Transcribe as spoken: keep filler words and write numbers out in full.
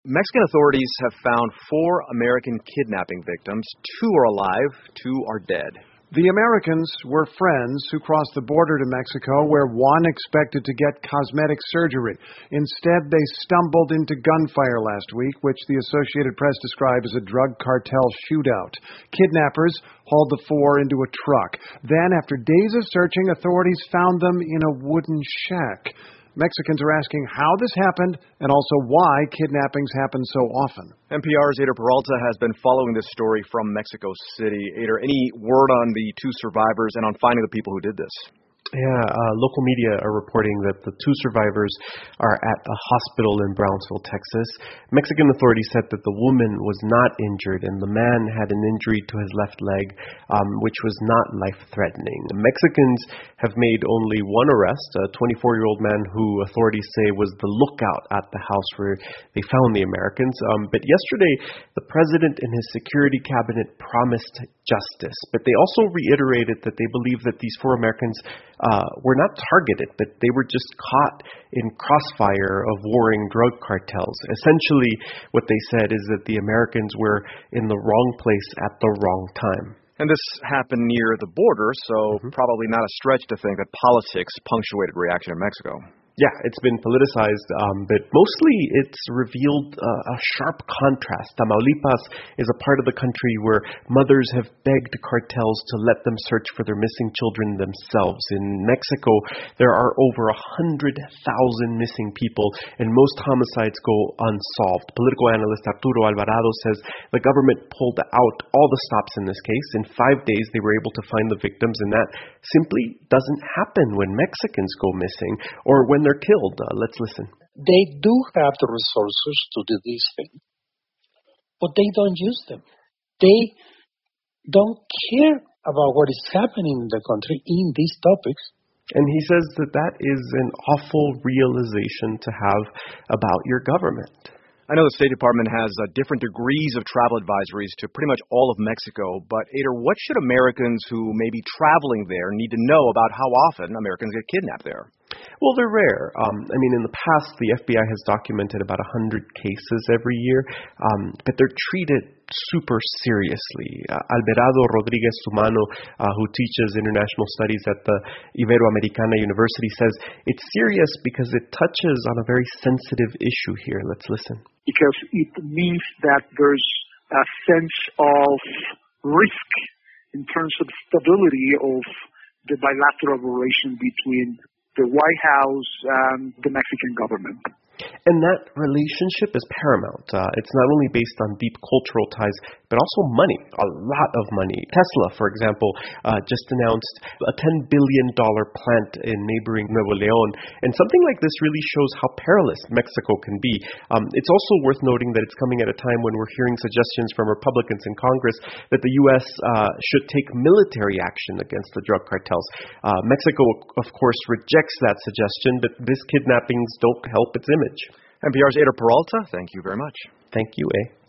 Mexican authorities have found four American kidnapping victims. Two are alive, two are dead. The Americans were friends who crossed the border to Mexico, where one expected to get cosmetic surgery. Instead, they stumbled into gunfire last week, which the Associated Press described as a drug cartel shootout. Kidnappers hauled the four into a truck. Then, after days of searching, authorities found them in a wooden shack. Mexicans are asking how this happened and also why kidnappings happen so often. N P R's Ader Peralta has been following this story from Mexico City. Ader, any word on the two survivors and on finding the people who did this? Yeah, uh, local media are reporting that the two survivors are at a hospital in Brownsville, Texas. Mexican authorities said that the woman was not injured and the man had an injury to his left leg, um, which was not life-threatening. Mexicans have made only one arrest, a twenty-four-year-old man who authorities say was the lookout at the house where they found the Americans. Um, but yesterday, the president and his security cabinet promised justice, but they also reiterated that they believe that these four Americans Uh, were not targeted, but they were just caught in crossfire of warring drug cartels. Essentially, what they said is that the Americans were in the wrong place at the wrong time. And this happened near the border, so mm-hmm. probably not a stretch to think that politics punctuated reaction in Mexico. Yeah, it's been politicized, um, but mostly it's revealed uh, a sharp contrast. Tamaulipas is a part of the country where mothers have begged cartels to let them search for their missing children themselves. In Mexico, there are over one hundred thousand missing people, and most homicides go unsolved. Political analyst Arturo Alvarado says the government pulled out all the stops in this case. In five days, they were able to find the victims, and that simply doesn't happen when Mexicans go missing or when they're killed. Uh, let's listen. They do have the resources to do these things, but they don't use them. They don't care about what is happening in the country in these topics. And he says that that is an awful realization to have about your government. I know the State Department has uh, different degrees of travel advisories to pretty much all of Mexico, but Ader, what should Americans who may be traveling there need to know about how often Americans get kidnapped there? Well, they're rare. Um, I mean, in the past, the F B I has documented about one hundred cases every year, um, but they're treated super seriously. Uh, Alberado Rodriguez Sumano, uh, who teaches international studies at the Iberoamericana University, says it's serious because it touches on a very sensitive issue here. Let's listen. Because it means that there's a sense of risk in terms of stability of the bilateral relation between the White House and the Mexican government. And that relationship is paramount. Uh, it's not only based on deep cultural ties, but also money, a lot of money. Tesla, for example, uh, just announced a ten billion dollars plant in neighboring Nuevo León. And something like this really shows how perilous Mexico can be. Um, it's also worth noting that it's coming at a time when we're hearing suggestions from Republicans in Congress that the U S uh, should take military action against the drug cartels. Uh, Mexico, of course, rejects that suggestion, but these kidnappings don't help its image. N P R's Ader Peralta, thank you very much. Thank you, A.